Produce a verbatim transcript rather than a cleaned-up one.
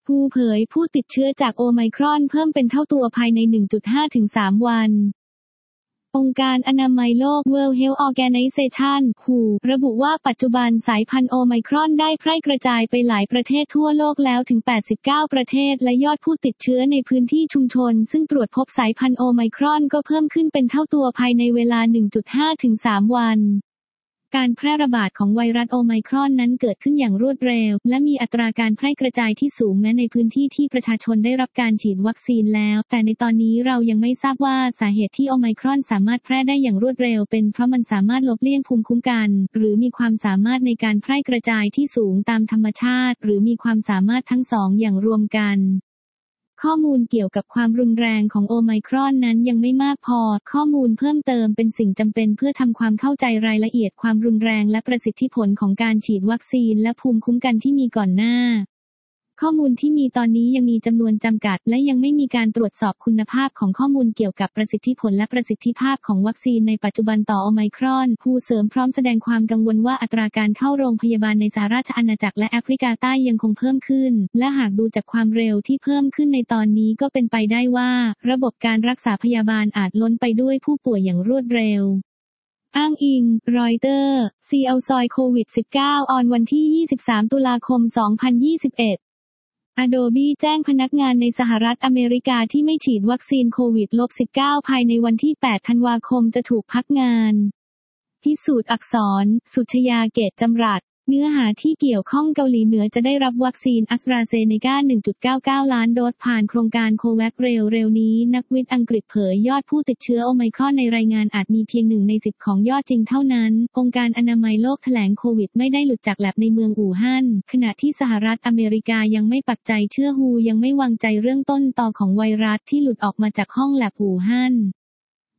ฮูเผยผู้ติดเชื้อจากโอไมครอนเพิ่มเป็นเท่าตัวภายใน หนึ่งจุดห้า ถึง สาม วันองค์การอนามัยโลก World Health Organization ดับเบิลยู เอช โอ ระบุว่าปัจจุบันสายพันธุ์โอไมครอนได้แพร่กระจายไปหลายประเทศทั่วโลกแล้วถึง แปดสิบเก้า ประเทศและยอดผู้ติดเชื้อในพื้นที่ชุมชนซึ่งตรวจพบสายพันธุ์โอไมครอนก็เพิ่มขึ้นเป็นเท่าตัวภายในเวลา หนึ่งจุดห้า ถึง สาม วันการแพร่ระบาดของไวรัสโอไมครอนนั้นเกิดขึ้นอย่างรวดเร็วและมีอัตราการแพร่กระจายที่สูงแม้ในพื้นที่ที่ประชาชนได้รับการฉีดวัคซีนแล้วแต่ในตอนนี้เรายังไม่ทราบว่าสาเหตุที่โอไมครอนสามารถแพร่ได้อย่างรวดเร็วเป็นเพราะมันสามารถหลบเลี่ยงภูมิคุ้มกันหรือมีความสามารถในการแพร่กระจายที่สูงตามธรรมชาติหรือมีความสามารถทั้งสองอย่างรวมกันข้อมูลเกี่ยวกับความรุนแรงของโอไมครอนนั้นยังไม่มากพอข้อมูลเพิ่มเติมเป็นสิ่งจำเป็นเพื่อทำความเข้าใจรายละเอียดความรุนแรงและประสิทธิผลของการฉีดวัคซีนและภูมิคุ้มกันที่มีก่อนหน้าข้อมูลที่มีตอนนี้ยังมีจำนวนจำกัดและยังไม่มีการตรวจสอบคุณภาพของข้อมูลเกี่ยวกับประสิทธิผลและประสิทธิภาพของวัคซีนในปัจจุบันต่อโอไมครอนผู้เสริมพร้อมแสดงความกังวลว่าอัตราการเข้าโรงพยาบาลในสหราชอาณาจักรและแอฟริกาใต้ยังคงเพิ่มขึ้นและหากดูจากความเร็วที่เพิ่มขึ้นในตอนนี้ก็เป็นไปได้ว่าระบบการรักษาพยาบาลอาจล้นไปด้วยผู้ป่วยอย่างรวดเร็วอ้างอิงรอยเตอร์ซีเอลซอยโควิด สิบเก้า ออนวันที่ยี่สิบสามตุลาคมสองพันยี่สิบเอ็ดAdobe แจ้งพนักงานในสหรัฐอเมริกาที่ไม่ฉีดวัคซีนโควิด สิบเก้า ภายในวันที่ แปด ธันวาคมจะถูกพักงานพิสูจน์อักษรสุชยาเกตจำรัดเนื้อหาที่เกี่ยวข้องเกาหลีเหนือจะได้รับวัคซีน AstraZeneca หนึ่งจุดเก้าเก้า ล้านโดสผ่านโครงการโคแวคเร็วๆนี้นักวิทย์อังกฤษเผยยอดผู้ติดเชื้อโอไมครอนในรายงานอาจมีเพียงหนึ่งในสิบของยอดจริงเท่านั้นองค์การอนามัยโลกแถลงโควิดไม่ได้หลุดจากแลบในเมืองอู่ฮั่นขณะที่สหรัฐอเมริกายังไม่ปักใจเชื่อฮูยังไม่วางใจเรื่องต้นตอของไวรัสที่หลุดออกมาจากห้องแลบอู่ฮั่น